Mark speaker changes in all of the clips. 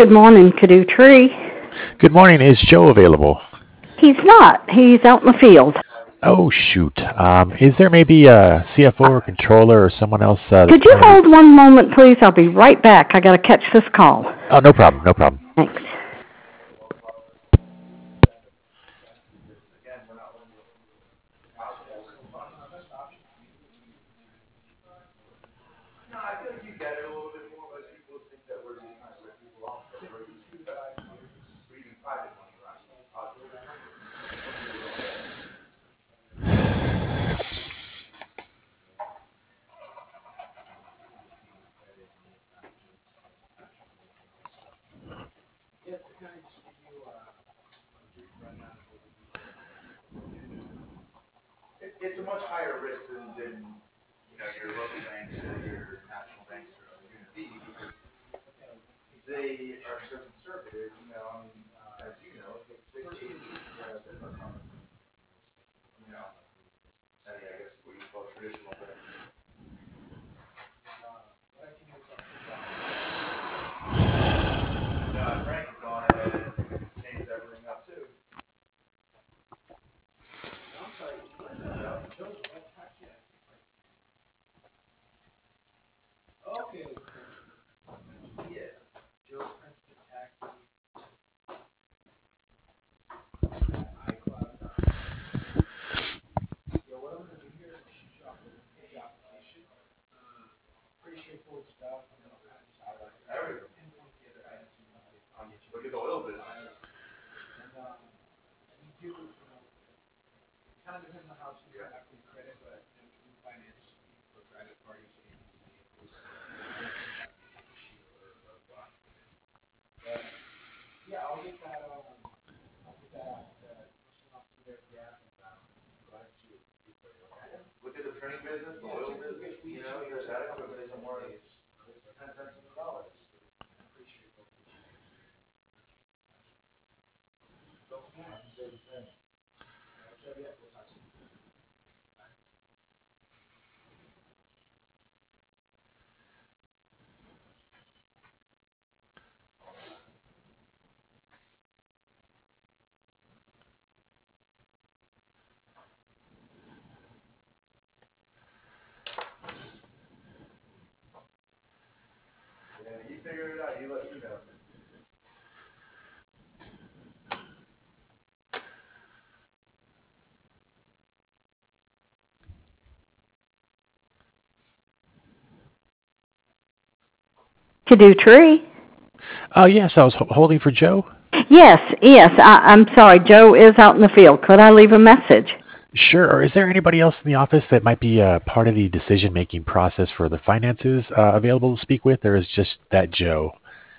Speaker 1: Good morning, Cadoo Tree.
Speaker 2: Good morning. Is Joe available?
Speaker 1: He's not. He's out in the field.
Speaker 2: Oh, shoot. Is there maybe a CFO or controller or someone else that's
Speaker 1: Could you
Speaker 2: part of
Speaker 1: hold one moment, please? I'll be right back. I got to catch this call.
Speaker 2: Oh, no problem. No problem.
Speaker 1: Thanks. Cadoo Tree.
Speaker 2: Yes, I was holding for Joe.
Speaker 1: Yes. I'm sorry. Joe is out in the field. Could I leave a message?
Speaker 2: Sure. Or is there anybody else in the office that might be part of the decision-making process for the finances available to speak with, or is just that Joe?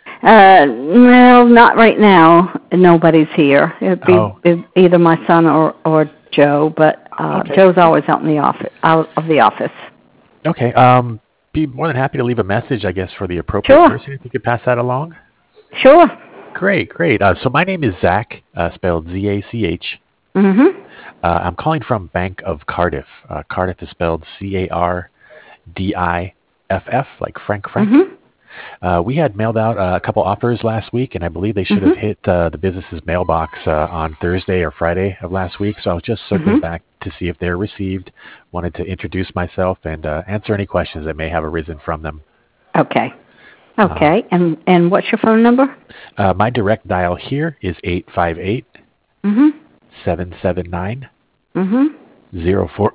Speaker 1: Well, not right now. Nobody's here. It'd be either my son or Joe, but
Speaker 2: Okay.
Speaker 1: Joe's always out in the office. Out of the office.
Speaker 2: Okay. Be more than happy to leave a message, I guess, for the appropriate
Speaker 1: Sure.
Speaker 2: person if you could pass that along.
Speaker 1: Sure.
Speaker 2: Great. So my name is Zach, spelled Z-A-C-H.
Speaker 1: Mm-hmm.
Speaker 2: I'm calling from Bank of Cardiff. Cardiff is spelled C-A-R-D-I-F-F, like Frank.
Speaker 1: Mm-hmm.
Speaker 2: We had mailed out a couple offers last week, and I believe they should have hit the business's mailbox on Thursday or Friday of last week. So I was just circling back to see if they're received. Wanted to introduce myself and answer any questions that may have arisen from them.
Speaker 1: Okay. And what's your phone number?
Speaker 2: My direct dial here is 858
Speaker 1: Mm-hmm.
Speaker 2: 779
Speaker 1: Mm-hmm.
Speaker 2: 04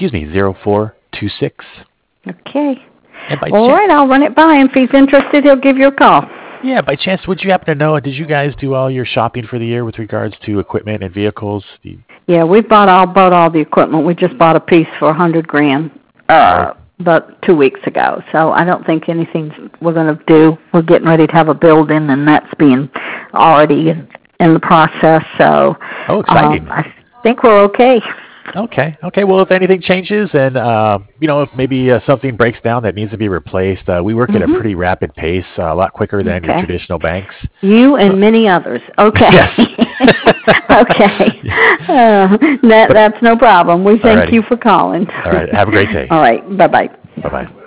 Speaker 2: 0426.
Speaker 1: Okay.
Speaker 2: And by
Speaker 1: All right, I'll run it by him. If he's interested, he'll give you a call.
Speaker 2: Yeah, by chance, would you happen to know, did you guys do all your shopping for the year with regards to equipment and vehicles?
Speaker 1: Yeah, we bought all the equipment. We just bought a piece for $100,000 about 2 weeks ago. So I don't think anything we're going to do. We're getting ready to have a building, and that's being already in the process. So
Speaker 2: exciting.
Speaker 1: I think we're okay.
Speaker 2: Okay. Well, if anything changes and, if maybe something breaks down that needs to be replaced, we work at a pretty rapid pace, a lot quicker than your traditional banks.
Speaker 1: You and many others. Okay.
Speaker 2: Yes.
Speaker 1: Okay. That's no problem. We thank you for calling.
Speaker 2: All right. Have a great day.
Speaker 1: All right. Bye-bye.
Speaker 2: Bye-bye.